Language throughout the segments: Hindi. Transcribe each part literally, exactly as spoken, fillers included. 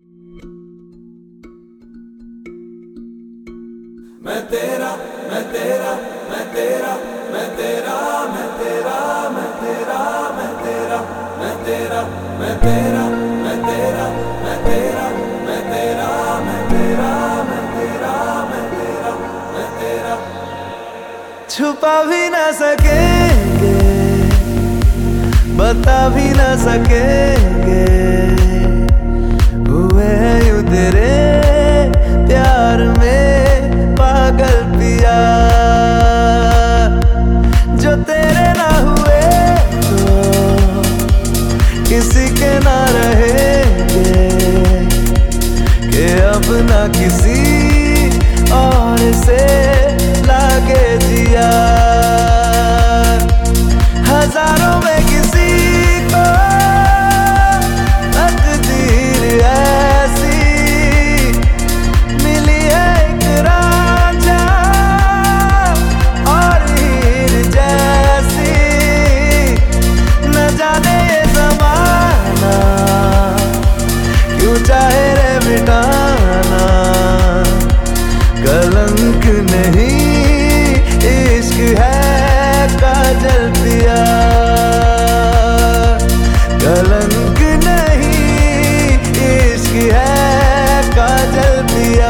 मैं तेरा मैं तेरा मैं तेरा मैं तेरा मैं तेरा मैं तेरा मैं तेरा मैं तेरा मैं तेरा मैं तेरा मैं तेरा मैं तेरा मैं तेरा मैं तेरा मैं तेरा मैं तेरा। छुपा भी ना सकेंगे, बता भी ना सकेंगे, हुए हैं यूं तेरे प्यार में पागल पिया। जो तेरे ना हुए तो किसी के ना रहेंगे, कि अब ना किसी और से लागे जिया। हजारों में किसी को तकदीर ऐसी मिली है, एक रांझा और हीर जैसी। न जाने ये ज़माना क्यों चाहे रे मिटाना, कलंक नहीं इश्क है काजल पिया। कलंक नहीं इश्क है काजल पिया।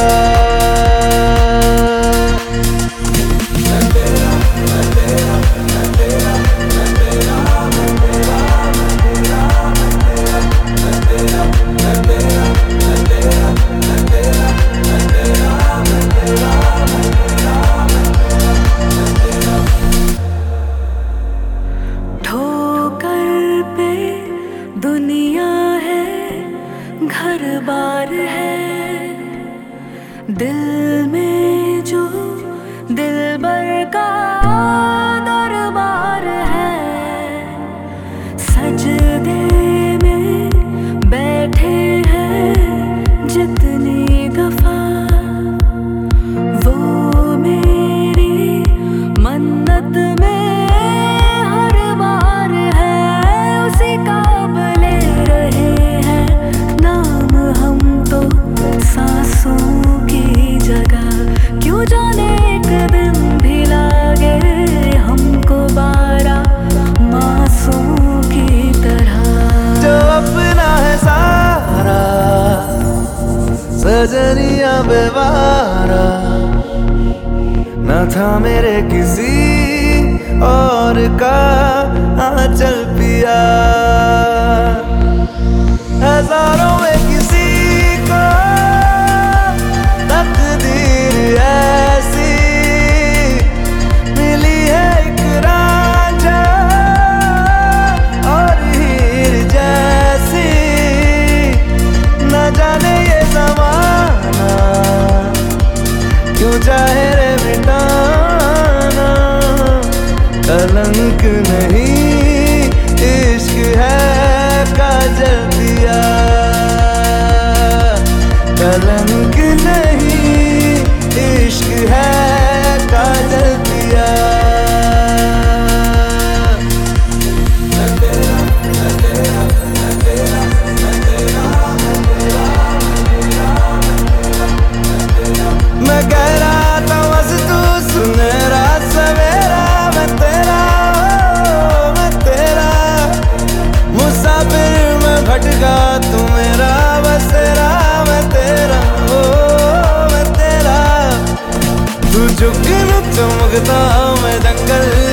मैं तेरा मैं तेरा मैं तेरा मैं तेरा मैं तेरा मैं तेरा मैं तेरा मैं तेरा मैं तेरा मैं तेरा मैं तेरा मैं तेरा मैं तेरा मैं तेरा। ठोकर पे दुनिया है, घर बार है, दिल में जो दिलबर का दरबार है। सजदे में बैठे हैं जितनी दफा, वो मेरी मन्नत में हर बार है। उसी का ले रहे हैं नाम हम तो सांसों की जगह। क्यों जाने एक दिन भी लागे हमको बारा मासूम की तरह। जो अपना है सारा सजनिया बेवारा, न था मेरे किसी और का आंचल पिया। हजारों में किसी को तकदीर ऐसी मिली है, एक रांझा और हीर जैसी। न जाने ये ज़माना क्यों चाहे रे मिटाना, कलंक नहीं इश्क है काजल पिया। कलंक नहीं इश्क है काजल पिया। मैं तेरा मैं तेरा मैं तेरा मैं तेरा मैं तेरा मैं तेरा। मैं कह रहा था बस तू सुने रात सवेरा। मैं तेरा मैं तेरा मुसाफिर मैं भटका, तू मेरा बसेरा। मैं तेरा ओ मैं तेरा, तू जुगनू चमकता मैं जंगल